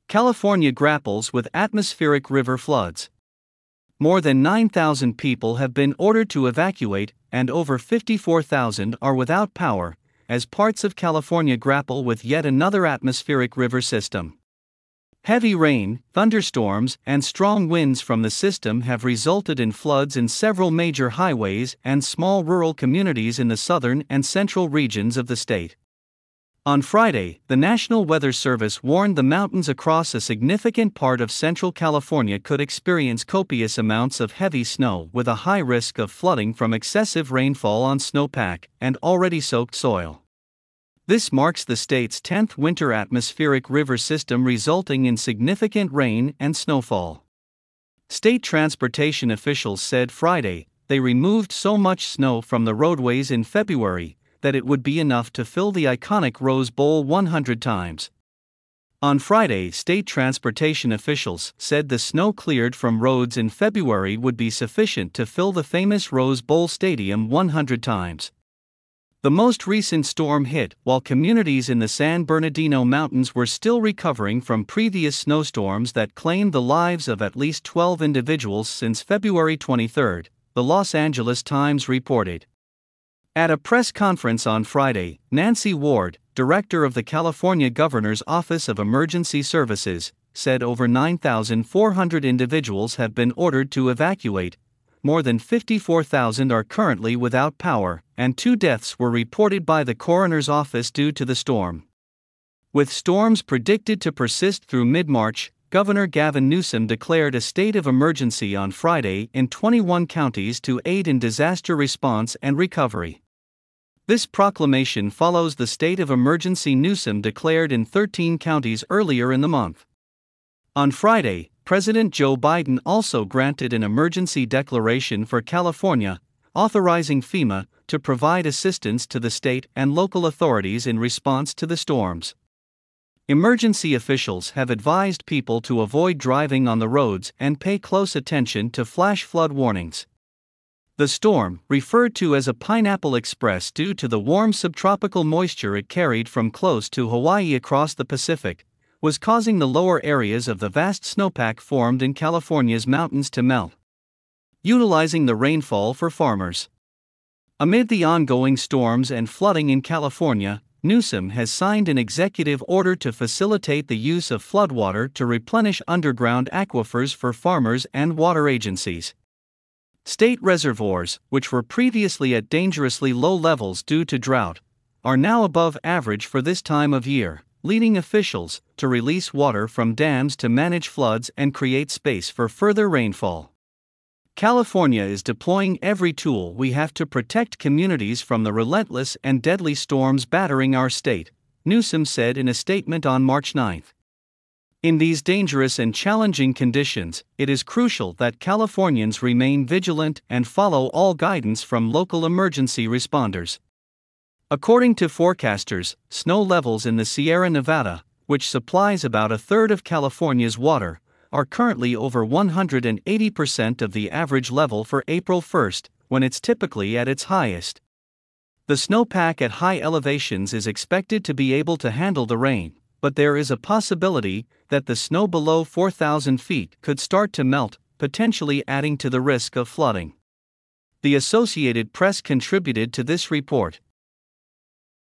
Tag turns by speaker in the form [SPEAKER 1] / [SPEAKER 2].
[SPEAKER 1] California grapples with atmospheric river floods. More than 9,000 people have been ordered to evacuate, and over 54,000 are without power, as parts of California grapple with yet another atmospheric river system. Heavy rain, thunderstorms, and strong winds from the system have resulted in floods in several major highways and small rural communities in the southern and central regions of the state. On Friday, the National Weather Service warned the mountains across a significant part of central California could experience copious amounts of heavy snow with a high risk of flooding from excessive rainfall on snowpack and already soaked soil. This marks the state's 10th winter atmospheric river system, resulting in significant rain and snowfall. State transportation officials said Friday they removed so much snow from the roadways in February that it would be enough to fill the iconic Rose Bowl 100 times. On Friday, state transportation officials said the snow cleared from roads in February would be sufficient to fill the famous Rose Bowl Stadium 100 times. The most recent storm hit while communities in the San Bernardino Mountains were still recovering from previous snowstorms that claimed the lives of at least 12 individuals since February 23, the Los Angeles Times reported. At a press conference on Friday, Nancy Ward, director of the California Governor's Office of Emergency Services, said over 9,400 individuals have been ordered to evacuate. More than 54,000 are currently without power, and 2 deaths were reported by the coroner's office due to the storm. With storms predicted to persist through mid-March, Governor Gavin Newsom declared a state of emergency on Friday in 21 counties to aid in disaster response and recovery. This proclamation follows the state of emergency Newsom declared in 13 counties earlier in the month. On Friday, President Joe Biden also granted an emergency declaration for California, authorizing FEMA to provide assistance to the state and local authorities in response to the storms. Emergency officials have advised people to avoid driving on the roads and pay close attention to flash flood warnings. The storm, referred to as a Pineapple Express due to the warm subtropical moisture it carried from close to Hawaii across the Pacific, was causing the lower areas of the vast snowpack formed in California's mountains to melt, utilizing the rainfall for farmers. Amid the ongoing storms and flooding in California, Newsom has signed an executive order to facilitate the use of floodwater to replenish underground aquifers for farmers and water agencies. State reservoirs, which were previously at dangerously low levels due to drought, are now above average for this time of year, leading officials to release water from dams to manage floods and create space for further rainfall. California is deploying every tool we have to protect communities from the relentless and deadly storms battering our state, Newsom said in a statement on March 9. In these dangerous and challenging conditions, it is crucial that Californians remain vigilant and follow all guidance from local emergency responders. According to forecasters, snow levels in the Sierra Nevada, which supplies about a third of California's water, are currently over 180% of the average level for April 1, when it's typically at its highest. The snowpack at high elevations is expected to be able to handle the rain, but there is a possibility that the snow below 4,000 feet could start to melt, potentially adding to the risk of flooding. The Associated Press contributed to this report.